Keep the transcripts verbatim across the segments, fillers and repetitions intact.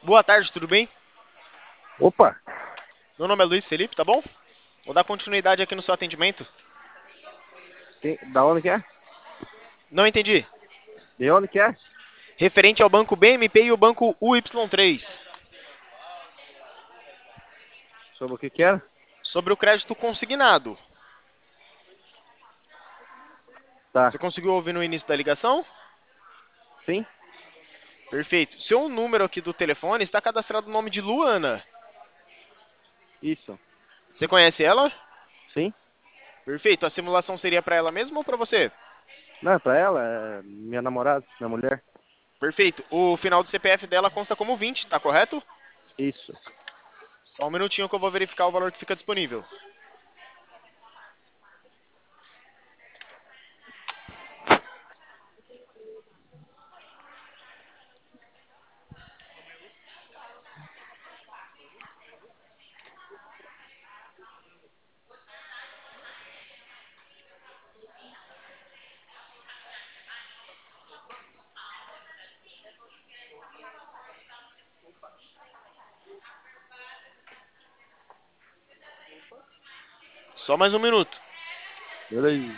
Boa tarde, tudo bem? Opa, Meu nome é Luiz Felipe, tá bom? Vou dar continuidade aqui no seu atendimento. quem- da onde que é? Não entendi. De onde que é? Referente ao banco B M P e o banco U Y três. Sobre o que que era? Sobre o crédito consignado. Tá, Você conseguiu ouvir no início da ligação? sim, Perfeito. Seu número aqui do telefone está cadastrado no nome de Luana. isso, Você conhece ela? sim. Perfeito. A simulação seria para ela mesma ou para você? Não, é pra ela, é minha namorada, minha mulher. Perfeito. O final do C P F dela consta como vinte, tá correto? Isso. Só um minutinho que eu vou verificar o valor que fica disponível. Só mais um minuto. Beleza.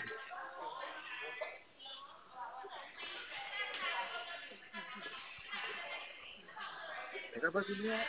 Pega a vasilhinha.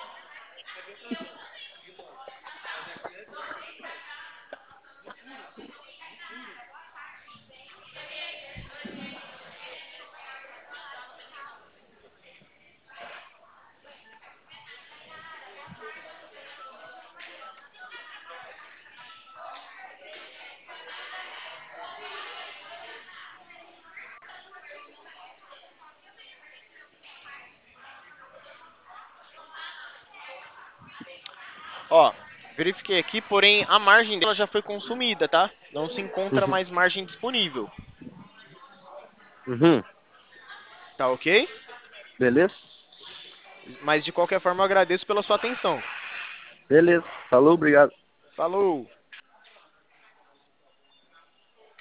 Ó, verifiquei aqui, porém a margem dela já foi consumida, tá? Não se encontra Uhum. mais margem disponível. Uhum. Tá ok? Beleza? Mas de qualquer forma eu agradeço pela sua atenção. Beleza. Falou, obrigado. Falou!